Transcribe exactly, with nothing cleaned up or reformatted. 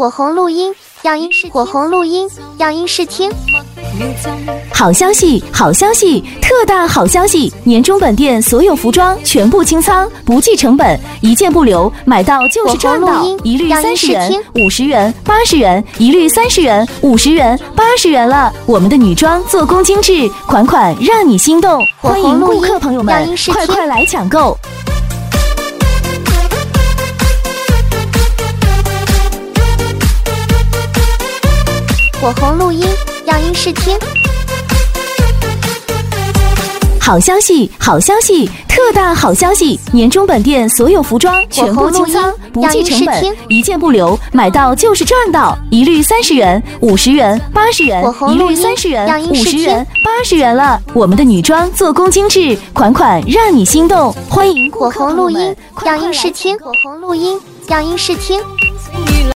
火红录音，样音试火红录音，样音试听。 好消息，好消息，特大好消息！年终本店所有服装全部清仓，不计成本，一件不留，买到就是赚到，一律三十元、五十元、八十元，一律三十元、五十元、八十元了。我们的女装做工精致，款款让你心动，欢迎顾客朋友们快快来抢购！ 火红录音，样音试听。 好消息，好消息，特大好消息！年终本店所有服装全部清仓，不计成本，一件不留，买到就是赚到，一律三十元、五十元、八十元，一律三十元、五十元、八十元了。我们的女装做工精致，款款让你心动，欢迎火红录音，样音试听。火红录音，样音试听。